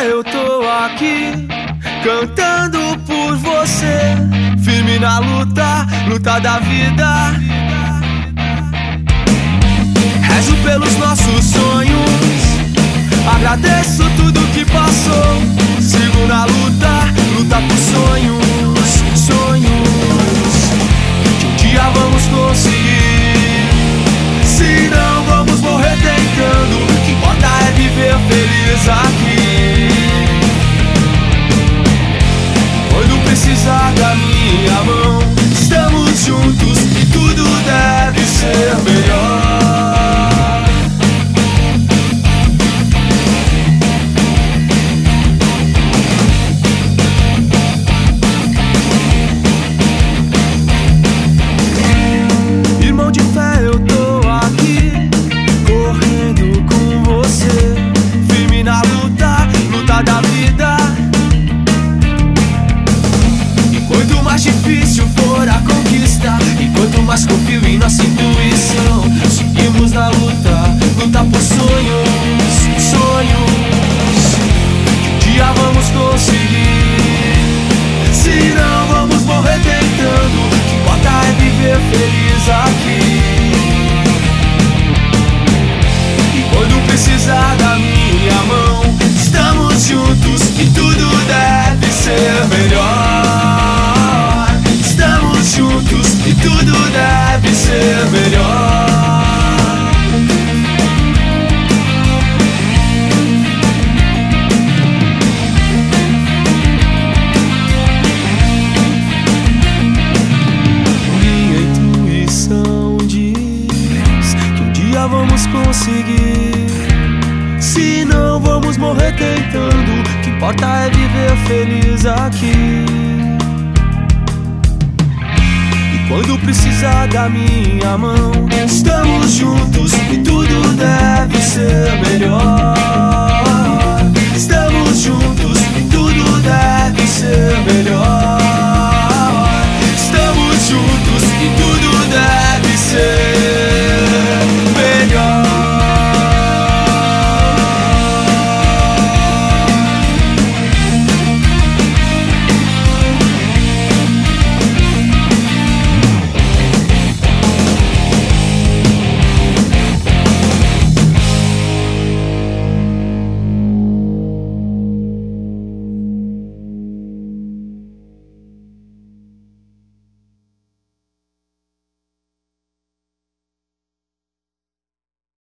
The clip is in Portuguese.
eu tô aqui cantando por você, firme na luta, luta da vida. Rezo pelos nossos sonhos, agradeço tudo que passou. Sigo na luta, luta por sonhos, sonhos que um dia vamos conseguir. Se não, vamos morrer tentando. O que importa é viver feliz aqui. Quando precisar da minha mão, estamos juntos e tudo deve ser melhor. Irmão de fé, eu tô aqui correndo com você, firme na luta, luta da vida. E quanto mais difícil for a conquista, e quanto mais confio em nossa intuição, seguimos na luta, luta por sonhos, sonhos que um dia vamos conseguir. Se não, vamos morrer tentando. O que importa é viver feliz aqui. E quando precisar da minha mão, estamos juntos e tudo deve ser melhor. Estamos juntos e tudo deve ser melhor. Minha intuição diz que um dia vamos conseguir. Se não, vamos morrer tentando. O que importa é viver feliz aqui. E quando precisar da minha mão, estamos juntos e tudo deve ser melhor. Estamos juntos